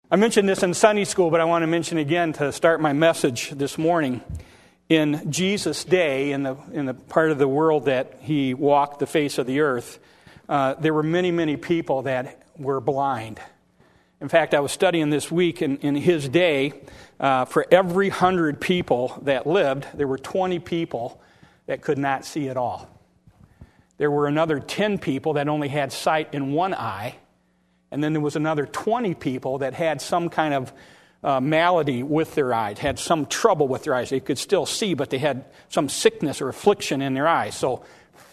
I mentioned this in Sunday school, but I want to mention again to start my message this morning. In Jesus' day, in the part of the world that he walked the face of the earth, there were many, many people that were blind. In fact, I was studying this week in his day, for every 100 people that lived, there were 20 people that could not see at all. There were another 10 people that only had sight in one eye, and then there was another 20 people that had some kind of malady with their eyes, had some trouble with their eyes. They could still see, but they had some sickness or affliction in their eyes. So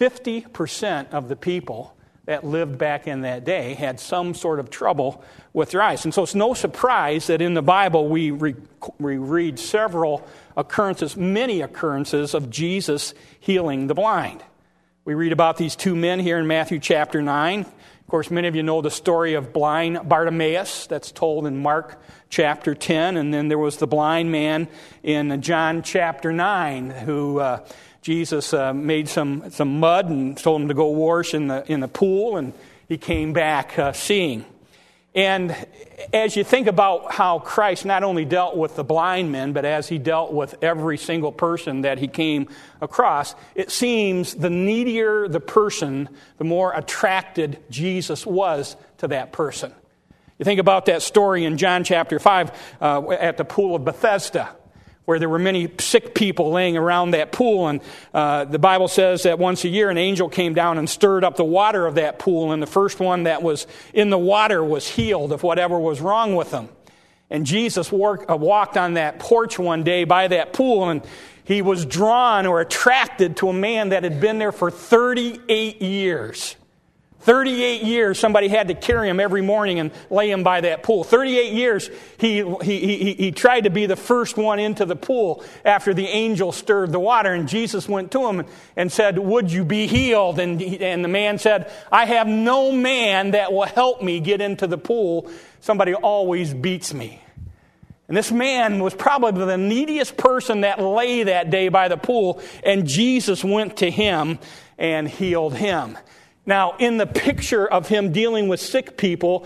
50% of the people that lived back in that day had some sort of trouble with their eyes. And so it's no surprise that in the Bible we read several occurrences, many occurrences of Jesus healing the blind. We read about these two men here in Matthew chapter 9. Of course, many of you know the story of blind Bartimaeus that's told in Mark chapter 10. And then there was the blind man in John chapter 9 who Jesus made some mud and told him to go wash in the pool. And he came back seeing. And as you think about how Christ not only dealt with the blind men, but as he dealt with every single person that he came across, it seems the needier the person, the more attracted Jesus was to that person. You think about that story in John chapter 5 at the pool of Bethesda, where there were many sick people laying around that pool. And the Bible says that once a year an angel came down and stirred up the water of that pool. And the first one that was in the water was healed of whatever was wrong with them. And Jesus walked on that porch one day by that pool, and he was drawn or attracted to a man that had been there for 38 years. 38 years, somebody had to carry him every morning and lay him by that pool. 38 years, he tried to be the first one into the pool after the angel stirred the water. And Jesus went to him and said, "Would you be healed?" And the man said, "I have no man that will help me get into the pool. Somebody always beats me." And this man was probably the neediest person that lay that day by the pool. And Jesus went to him and healed him. Now, in the picture of him dealing with sick people,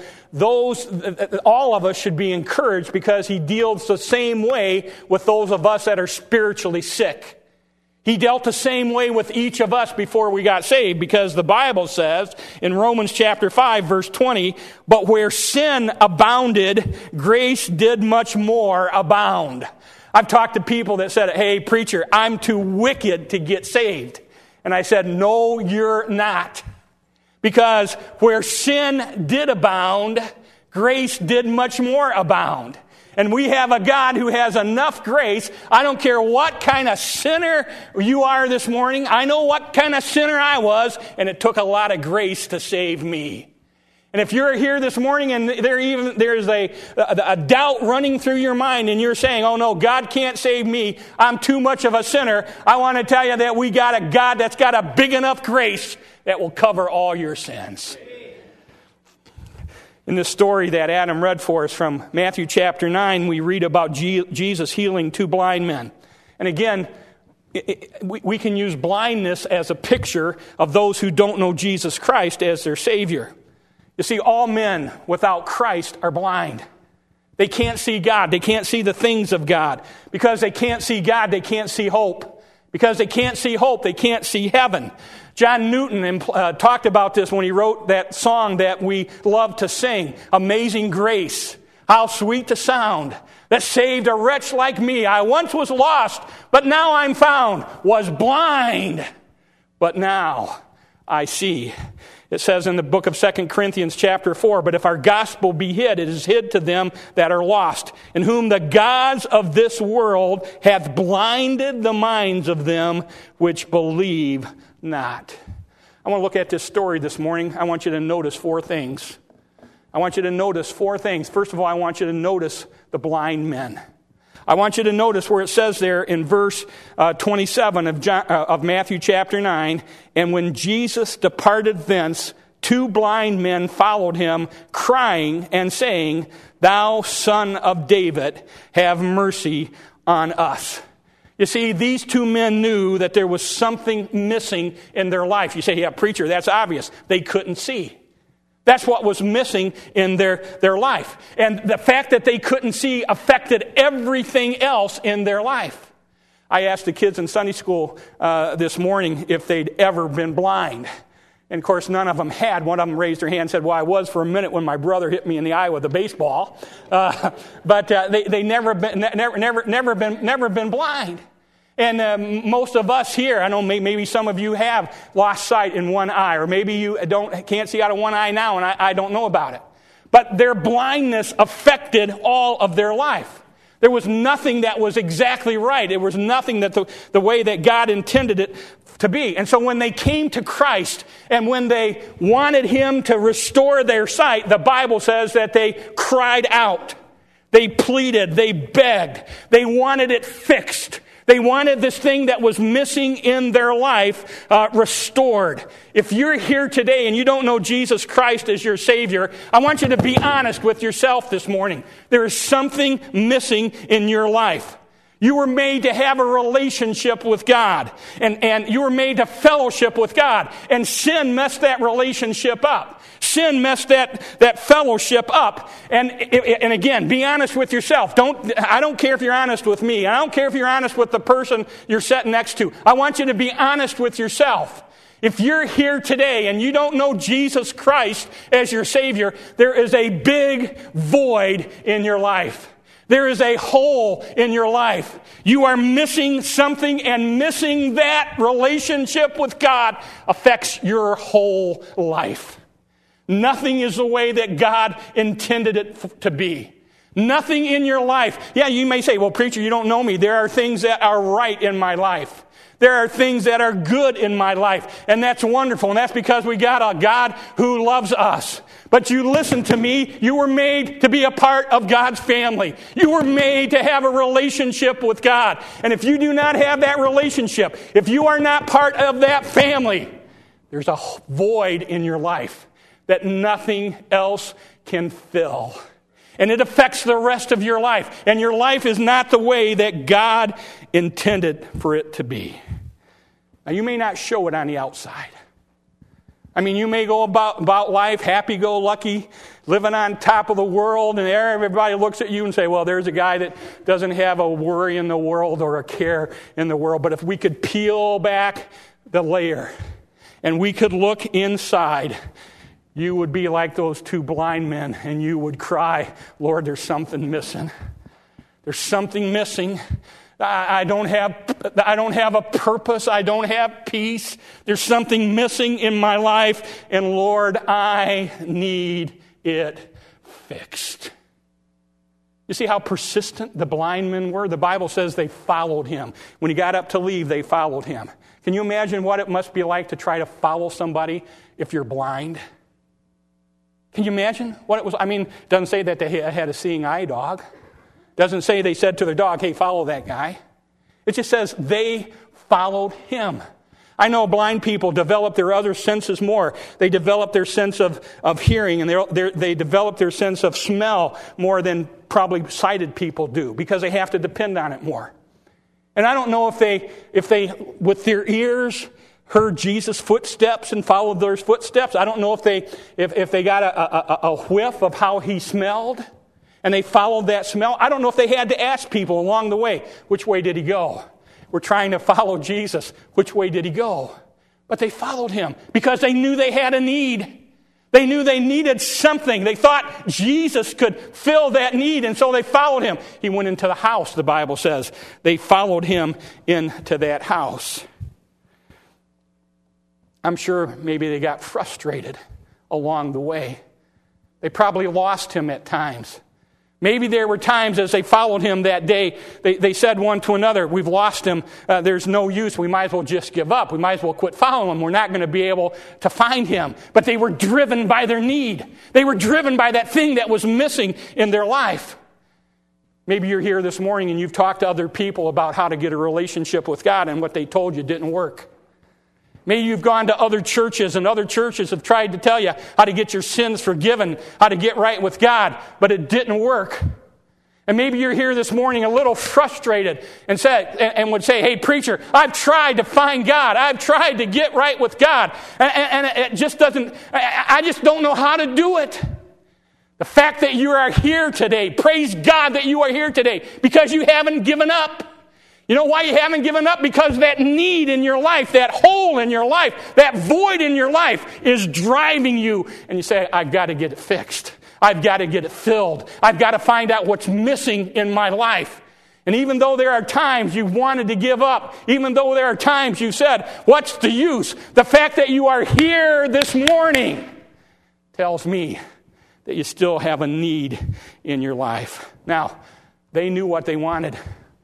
all of us should be encouraged because he deals the same way with those of us that are spiritually sick. He dealt the same way with each of us before we got saved, because the Bible says in Romans chapter 5, verse 20, "But where sin abounded, grace did much more abound." I've talked to people that said, "Hey, preacher, I'm too wicked to get saved." And I said, "No, you're not. Because where sin did abound, grace did much more abound." And we have a God who has enough grace. I don't care what kind of sinner you are this morning. I know what kind of sinner I was, and it took a lot of grace to save me. And if you're here this morning and there's a doubt running through your mind and you're saying, "Oh no, God can't save me. I'm too much of a sinner," I want to tell you that we got a God that's got a big enough grace that will cover all your sins. In this story that Adam read for us from Matthew chapter 9, we read about Jesus healing two blind men. And again, we can use blindness as a picture of those who don't know Jesus Christ as their Savior. You see, all men without Christ are blind. They can't see God. They can't see the things of God. Because they can't see God, they can't see hope. Because they can't see hope, they can't see heaven. John Newton talked about this when he wrote that song that we love to sing, "Amazing Grace, how sweet the sound that saved a wretch like me. I once was lost, but now I'm found, was blind, but now I see." It says in the book of 2 Corinthians chapter 4, "But if our gospel be hid, it is hid to them that are lost, in whom the gods of this world hath blinded the minds of them which believe not." I want to look at this story this morning. I want you to notice four things. I want you to notice four things. First of all, I want you to notice the blind men. I want you to notice where it says there in verse 27 of Matthew chapter 9, "And when Jesus departed thence, two blind men followed him, crying and saying, Thou Son of David, have mercy on us." You see, these two men knew that there was something missing in their life. You say, "Yeah, preacher, that's obvious." They couldn't see. That's what was missing in their life. And the fact that they couldn't see affected everything else in their life. I asked the kids in Sunday school this morning if they'd ever been blind. And of course, none of them had. One of them raised their hand and said, well, I was for a minute when my brother hit me in the eye with a baseball. But they never been blind. And most of us here, I know maybe some of you have lost sight in one eye, or maybe you can't see out of one eye now, and I don't know about it. But their blindness affected all of their life. There was nothing that was exactly right. There was nothing that the way that God intended it to be. And so when they came to Christ and when they wanted Him to restore their sight, the Bible says that they cried out. They pleaded. They begged. They wanted it fixed. They wanted this thing that was missing in their life restored. If you're here today and you don't know Jesus Christ as your Savior, I want you to be honest with yourself this morning. There is something missing in your life. You were made to have a relationship with God. And you were made to fellowship with God. And sin messed that relationship up. Sin messed that fellowship up. And again, be honest with yourself. I don't care if you're honest with me. I don't care if you're honest with the person you're sitting next to. I want you to be honest with yourself. If you're here today and you don't know Jesus Christ as your Savior, there is a big void in your life. There is a hole in your life. You are missing something, and missing that relationship with God affects your whole life. Nothing is the way that God intended it to be. Nothing in your life. Yeah, you may say, well, preacher, you don't know me. There are things that are right in my life. There are things that are good in my life. And that's wonderful. And that's because we got a God who loves us. But you listen to me. You were made to be a part of God's family. You were made to have a relationship with God. And if you do not have that relationship, if you are not part of that family, there's a void in your life that nothing else can fill. And it affects the rest of your life. And your life is not the way that God intended for it to be. Now, you may not show it on the outside. I mean, you may go about life happy-go-lucky, living on top of the world, and everybody looks at you and say, well, there's a guy that doesn't have a worry in the world or a care in the world. But if we could peel back the layer and we could look inside, you would be like those two blind men, and you would cry, Lord, there's something missing. There's something missing. I don't have a purpose. I don't have peace. There's something missing in my life, and Lord, I need it fixed. You see how persistent the blind men were? The Bible says they followed him. When he got up to leave, they followed him. Can you imagine what it must be like to try to follow somebody if you're blind? Can you imagine what it was? I mean, it doesn't say that they had a seeing eye dog. It doesn't say they said to their dog, hey, follow that guy. It just says they followed him. I know blind people develop their other senses more. They develop their sense of hearing, and they develop their sense of smell more than probably sighted people do, because they have to depend on it more. And I don't know if they with their ears heard Jesus' footsteps and followed those footsteps. I don't know if they got a whiff of how he smelled and they followed that smell. I don't know if they had to ask people along the way, which way did he go? We're trying to follow Jesus. Which way did he go? But they followed him because they knew they had a need. They knew they needed something. They thought Jesus could fill that need, and so they followed him. He went into the house, the Bible says. They followed him into that house. I'm sure maybe they got frustrated along the way. They probably lost him at times. Maybe there were times as they followed him that day, they said one to another, we've lost him, there's no use, we might as well just give up, we might as well quit following him, we're not going to be able to find him. But they were driven by their need. They were driven by that thing that was missing in their life. Maybe you're here this morning and you've talked to other people about how to get a relationship with God, and what they told you didn't work. Maybe you've gone to other churches, and other churches have tried to tell you how to get your sins forgiven, how to get right with God, but it didn't work. And maybe you're here this morning a little frustrated and would say, hey, preacher, I've tried to find God. I've tried to get right with God. And it just doesn't, I just don't know how to do it. The fact that you are here today, praise God that you are here today, because you haven't given up. You know why you haven't given up? Because that need in your life, that hole in your life, that void in your life is driving you. And you say, I've got to get it fixed. I've got to get it filled. I've got to find out what's missing in my life. And even though there are times you wanted to give up, even though there are times you said, what's the use? The fact that you are here this morning tells me that you still have a need in your life. Now, they knew what they wanted.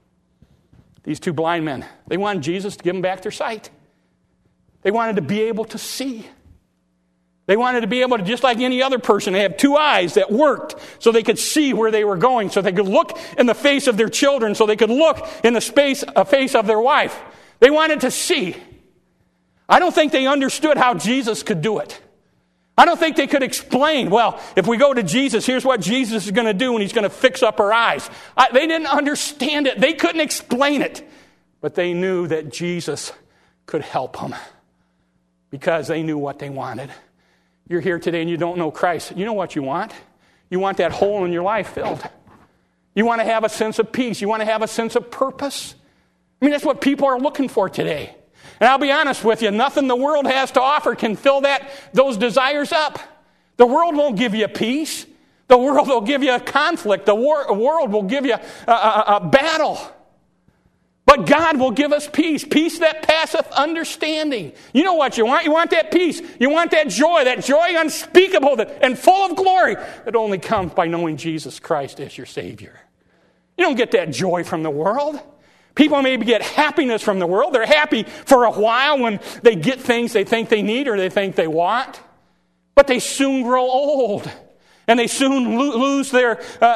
These two blind men, they wanted Jesus to give them back their sight. They wanted to be able to see. They wanted to be able to, just like any other person, have two eyes that worked so they could see where they were going, so they could look in the face of their children, so they could look in the face of their wife. They wanted to see. I don't think they understood how Jesus could do it. I don't think they could explain, well, if we go to Jesus, here's what Jesus is going to do, and he's going to fix up our eyes. They didn't understand it. They couldn't explain it. But they knew that Jesus could help them because they knew what they wanted. You're here today and you don't know Christ. You know what you want? You want that hole in your life filled. You want to have a sense of peace. You want to have a sense of purpose. I mean, that's what people are looking for today. And I'll be honest with you, nothing the world has to offer can fill those desires up. The world won't give you peace. The world will give you a conflict. The world will give you a battle. But God will give us peace, peace that passeth understanding. You know what you want? You want that peace. You want that joy unspeakable and full of glory that only comes by knowing Jesus Christ as your Savior. You don't get that joy from the world. People maybe get happiness from the world. They're happy for a while when they get things they think they need or they think they want. But they soon grow old. And they soon lose the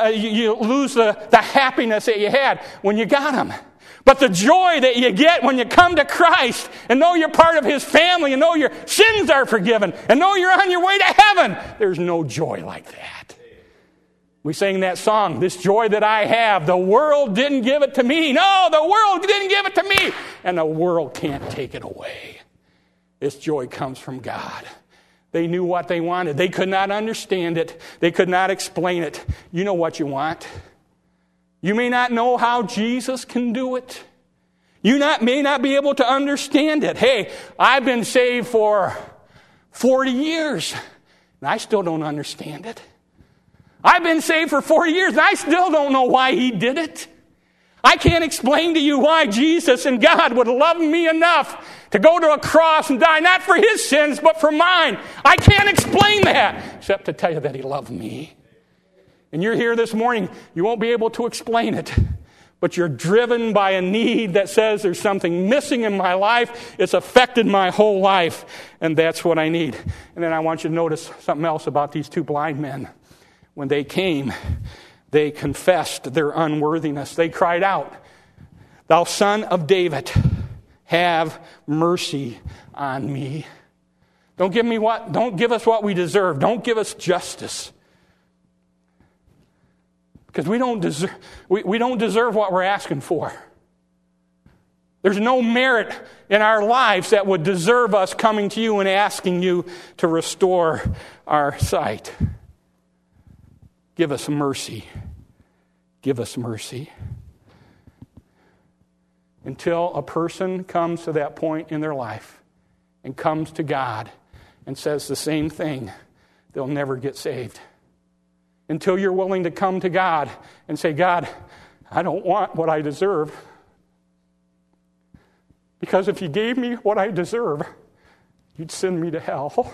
happiness that you had when you got them. But the joy that you get when you come to Christ and know you're part of His family and know your sins are forgiven and know you're on your way to heaven, there's no joy like that. We sang that song, this joy that I have, the world didn't give it to me. No, the world didn't give it to me. And the world can't take it away. This joy comes from God. They knew what they wanted. They could not understand it. They could not explain it. You know what you want. You may not know how Jesus can do it. You may not be able to understand it. Hey, I've been saved for 40 years, and I still don't understand it. I've been saved for 40 years, and I still don't know why He did it. I can't explain to you why Jesus and God would love me enough to go to a cross and die, not for His sins, but for mine. I can't explain that, except to tell you that He loved me. And you're here this morning, you won't be able to explain it, but you're driven by a need that says there's something missing in my life. It's affected my whole life, and that's what I need. And then I want you to notice something else about these two blind men. When they came, they confessed their unworthiness. They cried out, "Thou Son of David, have mercy on me." Don't give us what we deserve. Don't give us justice. Because we don't deserve what we're asking for. There's no merit in our lives that would deserve us coming to you and asking you to restore our sight. Give us mercy. Give us mercy. Until a person comes to that point in their life and comes to God and says the same thing, they'll never get saved. Until you're willing to come to God and say, God, I don't want what I deserve. Because if you gave me what I deserve, you'd send me to hell.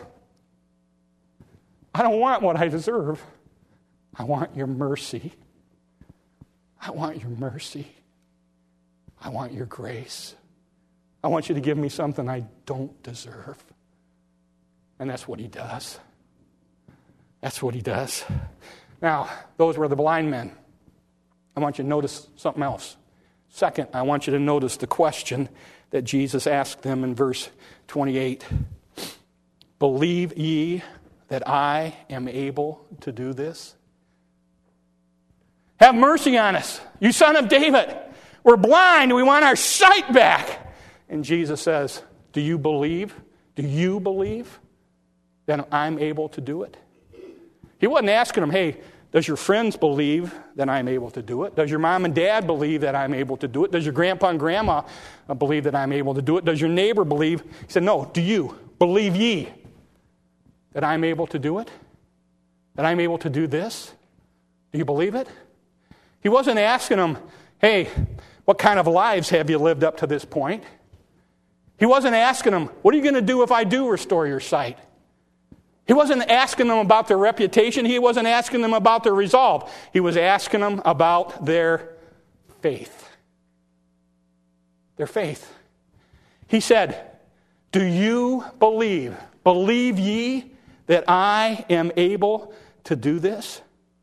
I don't want what I deserve. I want your mercy. I want your mercy. I want your grace. I want you to give me something I don't deserve. And that's what He does. That's what He does. Now, those were the blind men. I want you to notice something else. Second, I want you to notice the question that Jesus asked them in verse 28. Believe ye that I am able to do this? Have mercy on us, you son of David. We're blind. We want our sight back. And Jesus says, do you believe? Do you believe that I'm able to do it? He wasn't asking them, hey, does your friends believe that I'm able to do it? Does your mom and dad believe that I'm able to do it? Does your grandpa and grandma believe that I'm able to do it? Does your neighbor believe? He said, no, do you? Believe ye that I'm able to do it? That I'm able to do this? Do you believe it? He wasn't asking them, hey, what kind of lives have you lived up to this point? He wasn't asking them, what are you going to do if I do restore your sight? He wasn't asking them about their reputation. He wasn't asking them about their resolve. He was asking them about their faith. Their faith. He said, do you believe? Believe ye that I am able to do this?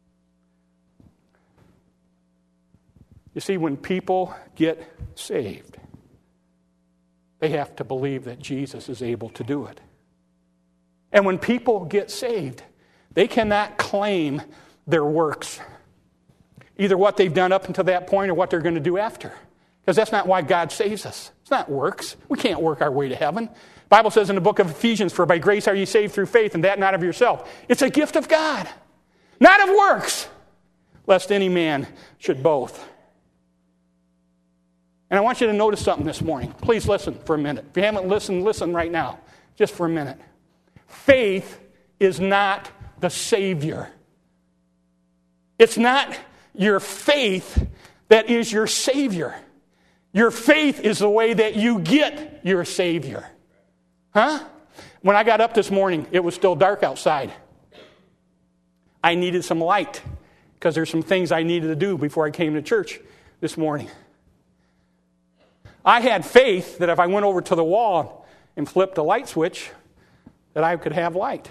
You see, when people get saved, they have to believe that Jesus is able to do it. And when people get saved, they cannot claim their works, either what they've done up until that point or what they're going to do after. Because that's not why God saves us. It's not works. We can't work our way to heaven. The Bible says in the book of Ephesians, for by grace are ye saved through faith, and that not of yourself. It's a gift of God, not of works, lest any man should boast. And I want you to notice something this morning. Please listen for a minute. If you haven't listened, listen right now, just for a minute. Faith is not the Savior. It's not your faith that is your Savior. Your faith is the way that you get your Savior. Huh? When I got up this morning, it was still dark outside. I needed some light because there's some things I needed to do before I came to church this morning. I had faith that if I went over to the wall and flipped a light switch, that I could have light.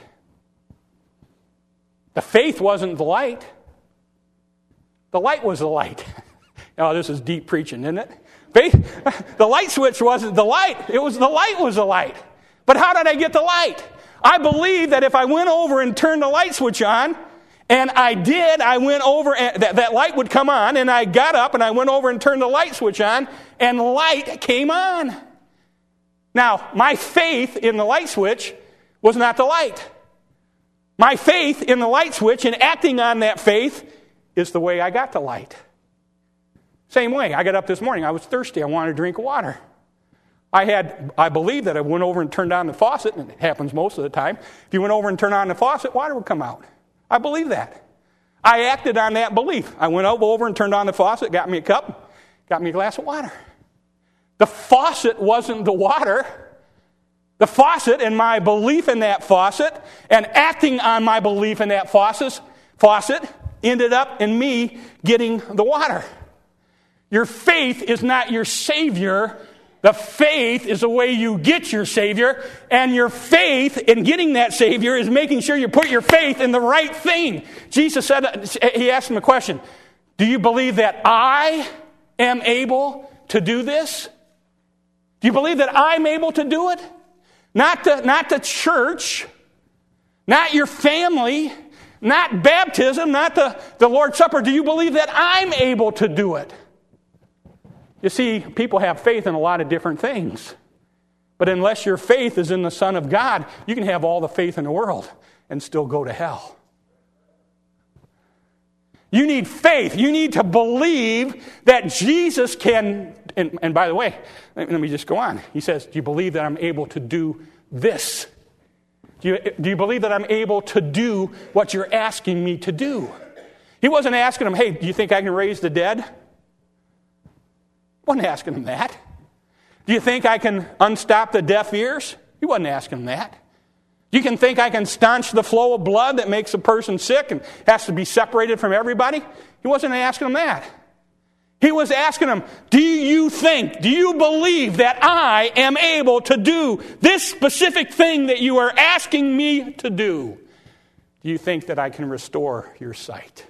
The faith wasn't the light. The light was the light. Oh, this is deep preaching, isn't it? Faith, the light switch wasn't the light. It was the light was the light. But how did I get the light? I believe that if I went over and turned the light switch on, and I did, I went over, and that light would come on, and I got up and I went over and turned the light switch on, and light came on. Now, my faith in the light switch was not the light. My faith in the light switch and acting on that faith is the way I got the light. Same way, I got up this morning, I was thirsty, I wanted a drink of water. I believe that I went over and turned on the faucet, and it happens most of the time. If you went over and turned on the faucet, water would come out. I believe that. I acted on that belief. I went over and turned on the faucet, got me a cup, got me a glass of water. The faucet wasn't the water. The faucet and my belief in that faucet and acting on my belief in that faucet ended up in me getting the water. Your faith is not your Savior. The faith is the way you get your Savior, and your faith in getting that Savior is making sure you put your faith in the right thing. Jesus said, he asked him a question, do you believe that I am able to do this? Do you believe that I'm able to do it? Not the church, not your family, not baptism, not the Lord's Supper. Do you believe that I'm able to do it? You see, people have faith in a lot of different things. But unless your faith is in the Son of God, you can have all the faith in the world and still go to hell. You need faith. You need to believe that Jesus can, and by the way, let me just go on. He says, do you believe that I'm able to do this? Do you believe that I'm able to do what you're asking me to do? He wasn't asking him, hey, do you think I can raise the dead? He wasn't asking him that. Do you think I can unstop the deaf ears? He wasn't asking him that. You can think I can staunch the flow of blood that makes a person sick and has to be separated from everybody? He wasn't asking him that. He was asking him, do you believe that I am able to do this specific thing that you are asking me to do? Do you think that I can restore your sight?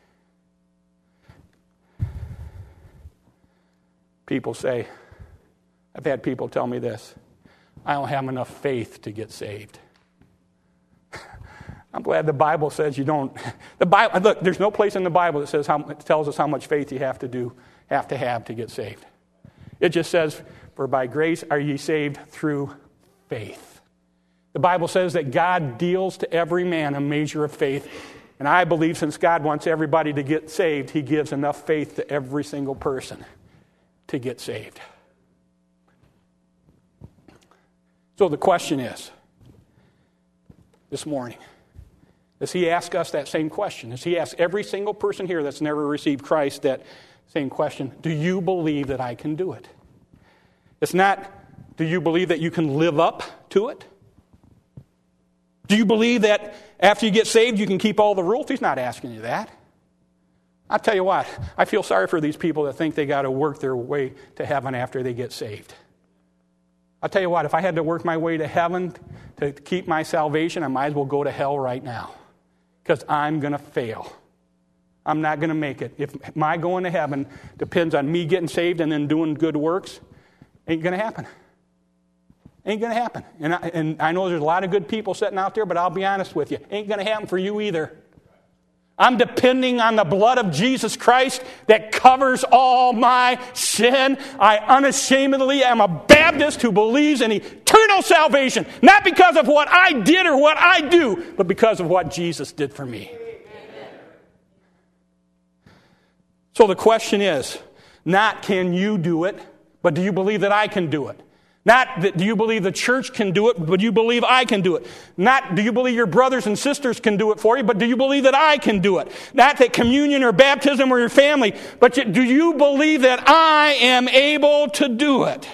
People say, I've had people tell me this, I don't have enough faith to get saved. I'm glad the Bible says you don't. Look, there's no place in the Bible that says tells us how much faith you have to have to get saved. It just says, "For by grace are ye saved through faith." The Bible says that God deals to every man a measure of faith. And I believe since God wants everybody to get saved, he gives enough faith to every single person to get saved. So the question is, this morning, does he ask us that same question? Does he ask every single person here that's never received Christ that same question? Do you believe that I can do it? It's not, do you believe that you can live up to it? Do you believe that after you get saved, you can keep all the rules? He's not asking you that. I'll tell you what, I feel sorry for these people that think they got to work their way to heaven after they get saved. I'll tell you what, if I had to work my way to heaven to keep my salvation, I might as well go to hell right now. Because I'm going to fail. I'm not going to make it. If my going to heaven depends on me getting saved and then doing good works, ain't going to happen. Ain't going to happen. And I know there's a lot of good people sitting out there, but I'll be honest with you. Ain't going to happen for you either. I'm depending on the blood of Jesus Christ that covers all my sin. I unashamedly am a Baptist who believes in eternal salvation. Not because of what I did or what I do, but because of what Jesus did for me. Amen. So the question is, not can you do it, but do you believe that I can do it? Not that do you believe the church can do it, but do you believe I can do it? Not do you believe your brothers and sisters can do it for you, but do you believe that I can do it? Not that communion or baptism or your family, but do you believe that I am able to do it?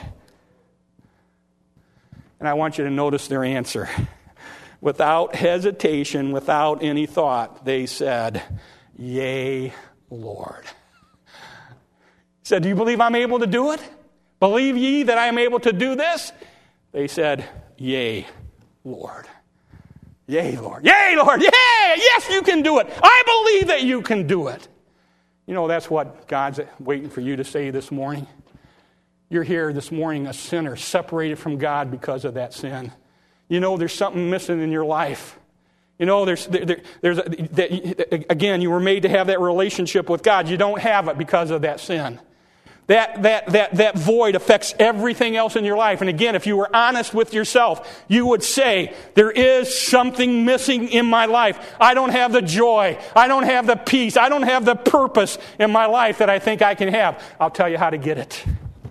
And I want you to notice their answer. Without hesitation, without any thought, they said, "Yea, Lord." He said, "Do you believe I'm able to do it? Believe ye that I am able to do this?" They said, "Yea, Lord." Yea, Lord. Yea, Lord. Yea, yes, you can do it. I believe that you can do it. You know, that's what God's waiting for you to say this morning. You're here this morning a sinner, separated from God because of that sin. You know there's something missing in your life. You know, again, you were made to have that relationship with God. You don't have it because of that sin. That void affects everything else in your life. And again, if you were honest with yourself, you would say, there is something missing in my life. I don't have the joy. I don't have the peace. I don't have the purpose in my life that I think I can have. I'll tell you how to get it.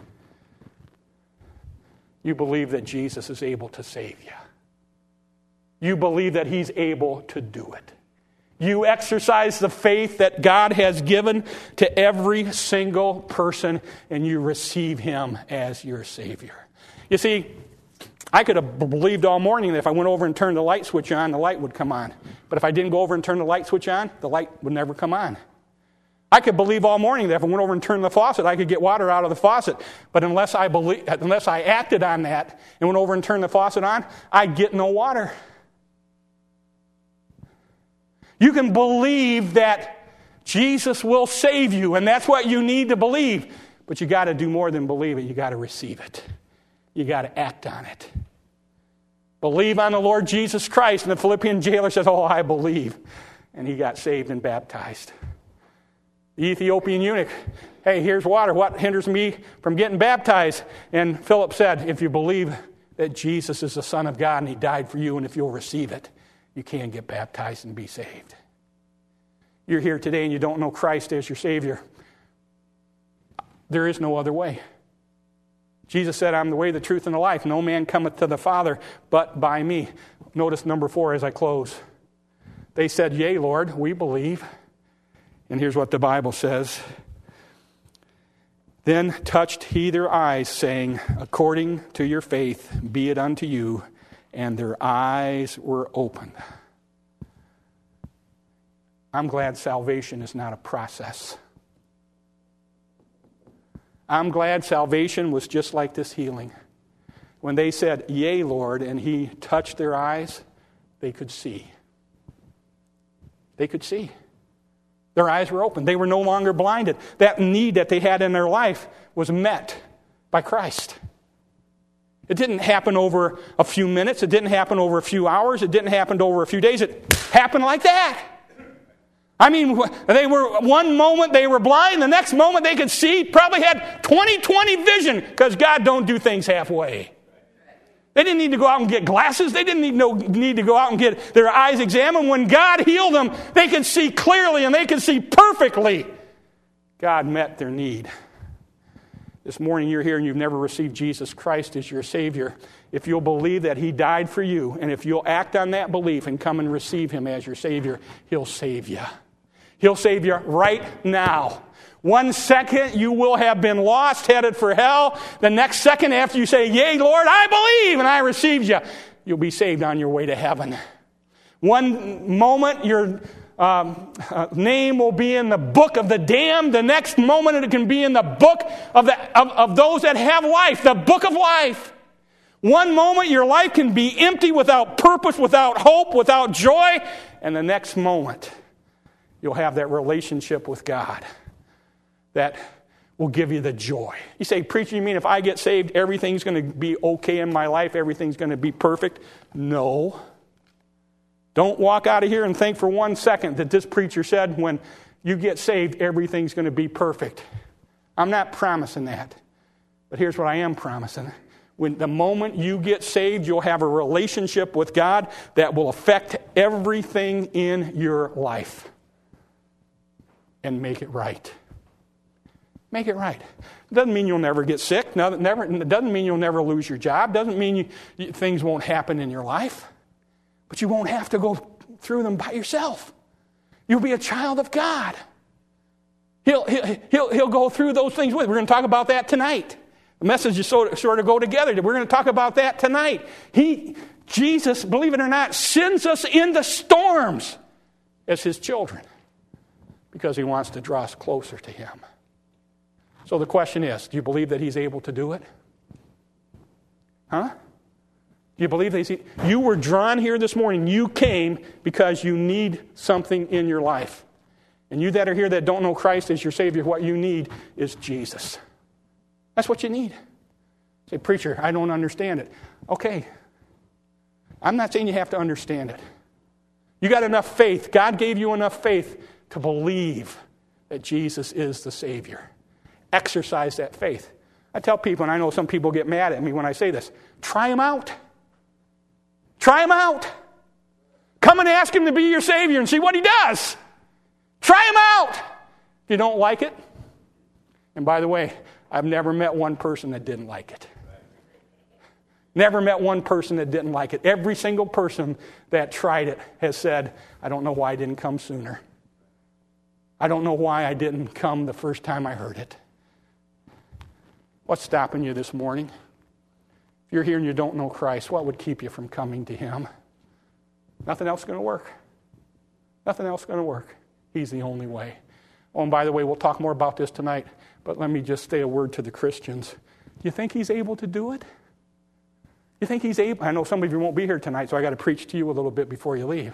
You believe that Jesus is able to save you. You believe that he's able to do it. You exercise the faith that God has given to every single person, and you receive him as your Savior. You see, I could have believed all morning that if I went over and turned the light switch on, the light would come on. But if I didn't go over and turn the light switch on, the light would never come on. I could believe all morning that if I went over and turned the faucet, I could get water out of the faucet. But unless I acted on that and went over and turned the faucet on, I'd get no water. You can believe that Jesus will save you, and that's what you need to believe. But you got to do more than believe it. You got to receive it. You got to act on it. Believe on the Lord Jesus Christ. And the Philippian jailer says, "Oh, I believe." And he got saved and baptized. The Ethiopian eunuch, "Hey, here's water. What hinders me from getting baptized?" And Philip said, "If you believe that Jesus is the Son of God and he died for you, and if you'll receive it, you can get baptized and be saved." You're here today and you don't know Christ as your Savior. There is no other way. Jesus said, "I'm the way, the truth, and the life. No man cometh to the Father but by me." Notice number 4 as I close. They said, "Yea, Lord, we believe." And here's what the Bible says. Then touched he their eyes, saying, "According to your faith be it unto you." And their eyes were opened. I'm glad salvation is not a process. I'm glad salvation was just like this healing. When they said, "Yea, Lord," and he touched their eyes, they could see. They could see. Their eyes were open. They were no longer blinded. That need that they had in their life was met by Christ. It didn't happen over a few minutes. It didn't happen over a few hours. It didn't happen over a few days. It happened like that. I mean, they were, one moment they were blind, the next moment they could see, probably had 20/20 vision, because God don't do things halfway. They didn't need to go out and get glasses. They didn't need to go out and get their eyes examined. When God healed them, they could see clearly and they could see perfectly. God met their need. This morning you're here and you've never received Jesus Christ as your Savior. If you'll believe that He died for you, and if you'll act on that belief and come and receive Him as your Savior, He'll save you. He'll save you right now. 1 second you will have been lost, headed for hell. The next second after you say, "Yea, Lord, I believe and I received you," you'll be saved on your way to heaven. One moment your name will be in the book of the damned. The next moment it can be in the book of those that have life, the book of life. One moment your life can be empty, without purpose, without hope, without joy. And the next moment you'll have that relationship with God that will give you the joy. You say, "Preacher, you mean if I get saved, everything's going to be okay in my life? Everything's going to be perfect?" No. Don't walk out of here and think for 1 second that this preacher said when you get saved, everything's going to be perfect. I'm not promising that. But here's what I am promising. When the moment you get saved, you'll have a relationship with God that will affect everything in your life. And make it right. Make it right. Doesn't mean you'll never get sick. It doesn't mean you'll never lose your job. Doesn't mean things won't happen in your life. But you won't have to go through them by yourself. You'll be a child of God. He'll go through those things with you. We're going to talk about that tonight. The messages sort of go together. We're going to talk about that tonight. Jesus, believe it or not, sends us into storms as His children, because He wants to draw us closer to Him. So the question is, do you believe that He's able to do it? Huh? Do you believe that you were drawn here this morning? You came because you need something in your life. And you that are here that don't know Christ as your Savior, what you need is Jesus. That's what you need. Say, "Preacher, I don't understand it." Okay. I'm not saying you have to understand it. You got enough faith. God gave you enough faith to believe that Jesus is the Savior. Exercise that faith. I tell people, and I know some people get mad at me when I say this, try Him out. Try Him out. Come and ask Him to be your Savior and see what He does. Try Him out. If you don't like it, and by the way, I've never met one person that didn't like it. Never met one person that didn't like it. Every single person that tried it has said, "I don't know why I didn't come sooner. I don't know why I didn't come the first time I heard it." What's stopping you this morning? If you're here and you don't know Christ, what would keep you from coming to Him? Nothing else is going to work. Nothing else is going to work. He's the only way. Oh, and by the way, we'll talk more about this tonight, but let me just say a word to the Christians. Do you think He's able to do it? You think He's able? I know some of you won't be here tonight, so I got to preach to you a little bit before you leave.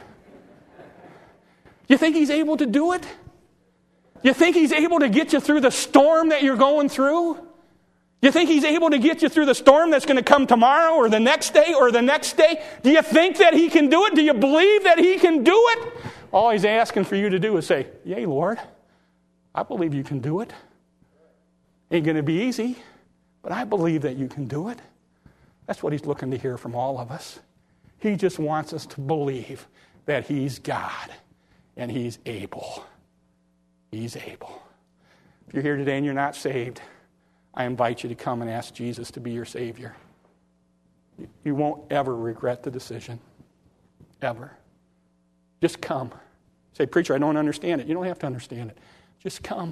You think He's able to do it? You think He's able to get you through the storm that you're going through? You think He's able to get you through the storm that's going to come tomorrow or the next day or the next day? Do you think that He can do it? Do you believe that He can do it? All He's asking for you to do is say, "Yea, Lord, I believe you can do it. Ain't going to be easy, but I believe that you can do it." That's what He's looking to hear from all of us. He just wants us to believe that He's God and He's able. He's able. If you're here today and you're not saved, I invite you to come and ask Jesus to be your Savior. You won't ever regret the decision. Ever. Just come. Say, "Preacher, I don't understand it." You don't have to understand it. Just come.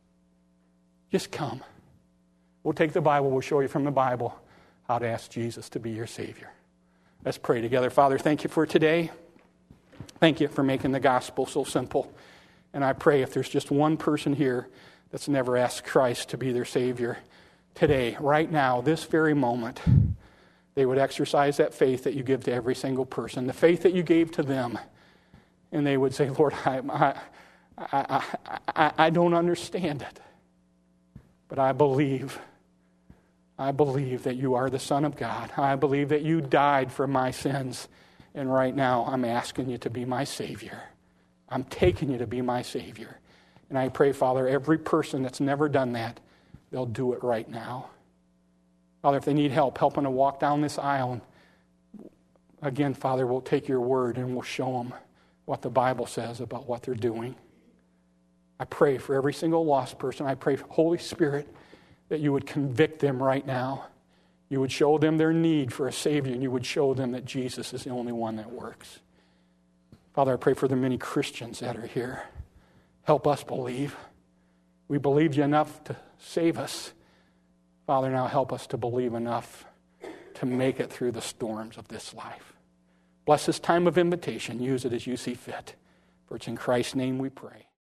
Just come. We'll take the Bible. We'll show you from the Bible how to ask Jesus to be your Savior. Let's pray together. Father, thank you for today. Thank you for making the gospel so simple. And I pray if there's just one person here that's never asked Christ to be their Savior, today, right now, this very moment, they would exercise that faith that you give to every single person, the faith that you gave to them, and they would say, "Lord, I don't understand it, but I believe I believe that you are the Son of God. I believe that you died for my sins. And right now, I'm asking you to be my Savior. I'm taking you to be my Savior. And I pray, Father, every person that's never done that, they'll do it right now. Father, if they need help helping to walk down this aisle, again, Father, we'll take your word and we'll show them what the Bible says about what they're doing. I pray for every single lost person. I pray, Holy Spirit, that you would convict them right now. You would show them their need for a Savior, and you would show them that Jesus is the only one that works. Father, I pray for the many Christians that are here. Help us believe. We believed you enough to save us. Father, now help us to believe enough to make it through the storms of this life. Bless this time of invitation. Use it as you see fit. For it's in Christ's name we pray.